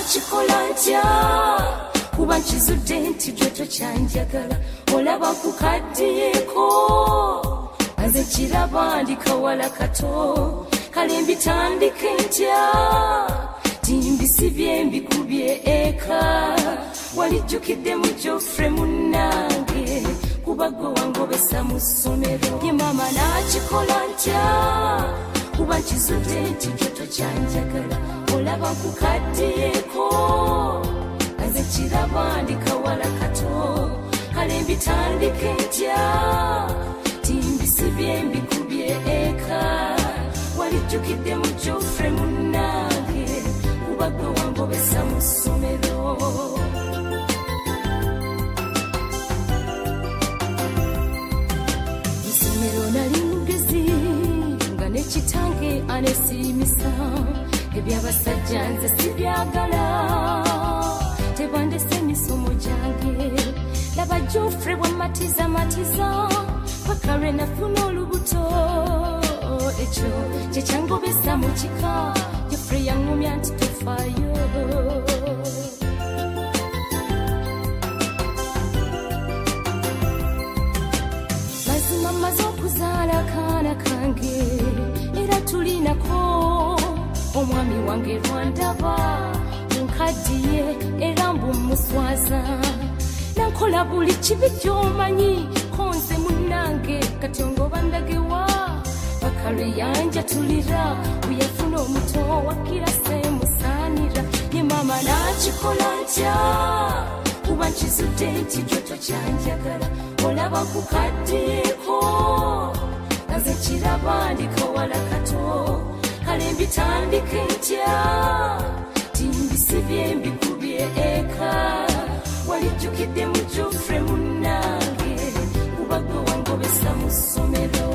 nakikola ntya kuba nkizudde nti gwe tokyanjagala olaba kukaddiyeko nze kiraba ndi kawala kato kale mbitandike ntya timbisibye mbikubye eka walijjukidde mu Geoffrey munnange kuba gwe wangobesa mu ssomero ye mama nakikola ntya kuba nkizudde nti gwe tokyanjagala olaba kukaddiyeko nze kiraba ndi kawala kato kale mbitandike ntya timbisibye mbikubye eka walijjukidde mu Geoffrey munnange kuba gwe wangobesa mu ssomero ssomero nali mugezi nga nekitange anesimisa ebyabasajja nze sibyagala tebandese emisomo gyange laba Geoffrey bwamatiza paka lwe nafuna olubuto ekyo kyekyangobesa mu kika Geoffrey yaŋŋumya nti tofaayo mazima maze okuzaala akaana kange era tulinako omwami wange lwandaba nkaddiye era mbumuswaza nankola buli kibi ky'omanyi konze munnange kati ongoba ndagewa paka lwe yanjatulira bweyafuna omuto wakira semusaanira ye mama nakikola ntya kuba nkizudde nti gwe tokyanjagala olaba kukaddiyeko nze kiraba ndi kawala kato kale mbitandike ntya timbisibye mbikubye eka walijjukidde mu Geoffrey munnange kuba gwe wangobesa mu ssomero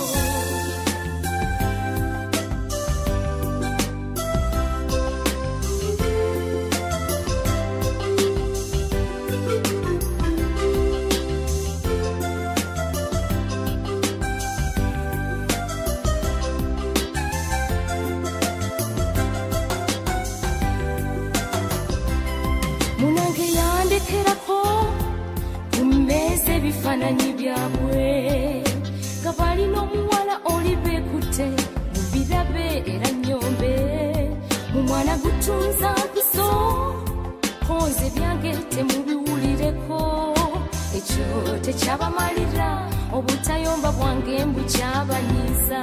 ebifaananyi byabwe nga balina omuwala oli beekutte mu birabe era nnyombe mu mwana gutunza mpiso konze byange temubiwulireko ekyo tekyabamalira obutayomba bwange mbukyabanyiza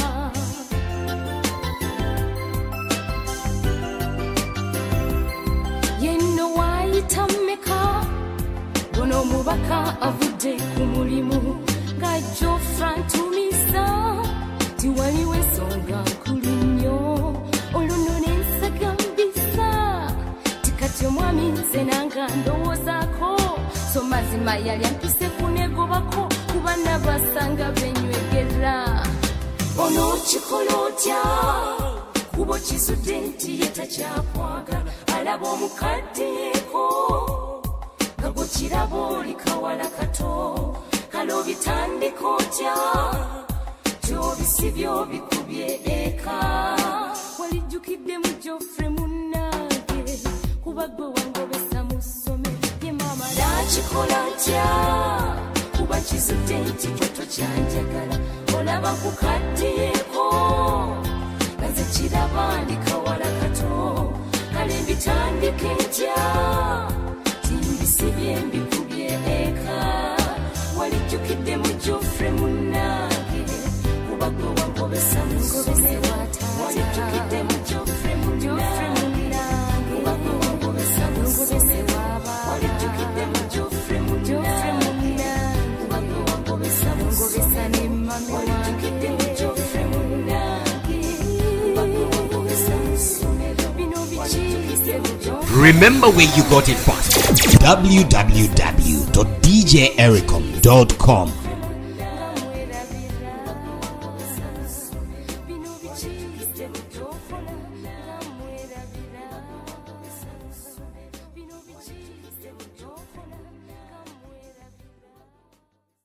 yenno waayita mmeka ono omubaka avudde ku mulimu nga Geoffrey ntumisa tiwaliwo ensonga nkulu nnyo olwo nensagambisa tikati omwami nze nanga ndowoozaako so mazima yali ampise kunegobako kuba nabasanga benywegera ono kikola otya kuba okizudde nti ye takyakwagala alaba omukaddeko Gabo kirabo oli kawala kato kalo bitandika otya kyobisibyo bikubye eka walijjukidde mu Geoffrey munnange kuba gwe wangobesa mu ssomero ye mama nakikola ntya kuba kizudde nti gwe tokyanjagala olaba kukaddiyeko nze kiraba ndi kawala kato kale mbitandike ntya timbisibye mbikubye eka walijjukidde mu Geoffrey munnange kuba gwe wangobesa mu ssomero walijjukidde mu Geoffrey munnange kuba gwe wangobesa mu ssomero walijjukidde mu Geoffrey munnange kuba gwe wangobesa mu ssomero walijjukidde mu Geoffrey munnange kuba gwe wangobesa mu ssomero bino bikiyise mu Remember where you got it from. www.djericom.com